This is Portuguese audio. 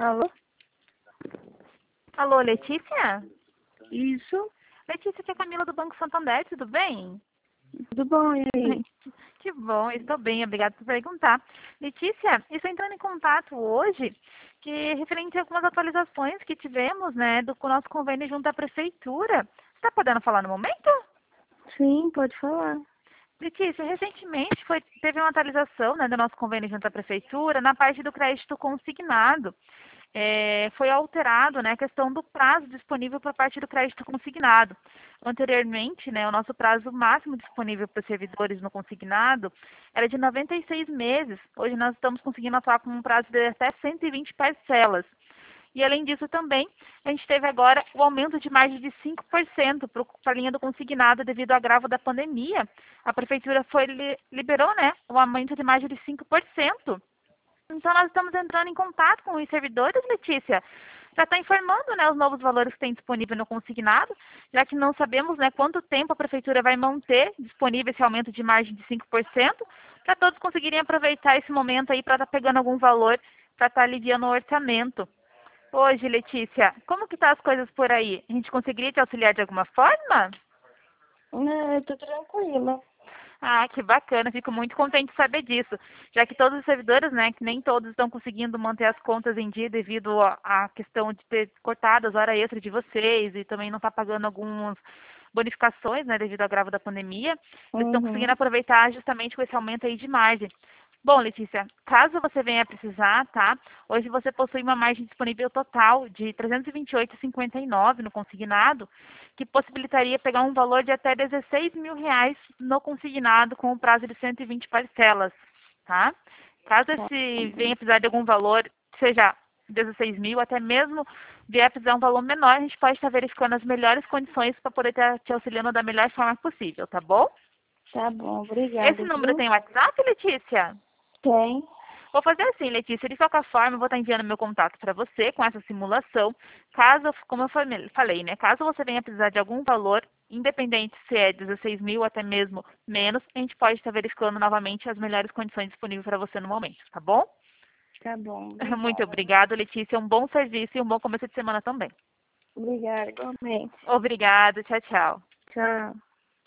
Alô? Alô, Letícia? Isso? Letícia, aqui é a Camila do Banco Santander, tudo bem? Tudo bom, e aí? Que bom, estou bem, obrigada por perguntar. Letícia, estou entrando em contato hoje referente a algumas atualizações que tivemos, né, com o nosso convênio junto à Prefeitura. Você está podendo falar no momento? Sim, pode falar. Letícia, recentemente teve uma atualização, né, do nosso convênio junto à Prefeitura na parte do crédito consignado. Foi alterado, né, a questão do prazo disponível por parte do crédito consignado. Anteriormente, né, o nosso prazo máximo disponível para os servidores no consignado era de 96 meses. Hoje nós estamos conseguindo atuar com um prazo de até 120 parcelas. E, além disso, também, a gente teve agora o aumento de margem de 5% para a linha do consignado devido ao agravo da pandemia. A Prefeitura liberou, né, o aumento de margem de 5%. Então, nós estamos entrando em contato com os servidores, Letícia, para estar informando, né, os novos valores que tem disponível no consignado, já que não sabemos, né, quanto tempo a Prefeitura vai manter disponível esse aumento de margem de 5%, para todos conseguirem aproveitar esse momento aí para estar pegando algum valor, para estar aliviando o orçamento. Hoje, Letícia, como que tá as coisas por aí? A gente conseguiria te auxiliar de alguma forma? Não, eu tô tranquila. Ah, que bacana, fico muito contente de saber disso, já que todos os servidores, né, que nem todos estão conseguindo manter as contas em dia devido à questão de ter cortado as horas extras de vocês e também não estar pagando algumas bonificações, né, devido ao agravo da pandemia, eles estão conseguindo Uhum. aproveitar justamente com esse aumento aí de margem. Bom, Letícia, caso você venha precisar, tá? Hoje você possui uma margem disponível total de R$ 328,59 no consignado, que possibilitaria pegar um valor de até R$ 16.000 no consignado com o prazo de 120 parcelas, tá? Caso Tá esse bom. venha precisar de algum valor, seja 16 mil, até mesmo vier precisar um valor menor, a gente pode estar verificando as melhores condições para poder estar te auxiliando da melhor forma possível, tá bom? Tá bom, Esse obrigada, número viu? tem WhatsApp, Letícia? Tem. Vou fazer assim, Letícia, de qualquer forma, eu vou estar enviando meu contato para você com essa simulação. Caso, como eu falei, né? Caso você venha precisar de algum valor, independente se é 16 mil, até mesmo menos, a gente pode estar verificando novamente as melhores condições disponíveis para você no momento, tá bom? Tá bom, Muito obrigada. obrigada, Letícia. Um bom serviço e um bom começo de semana também. Obrigada, igualmente. Obrigada, tchau, tchau. Tchau.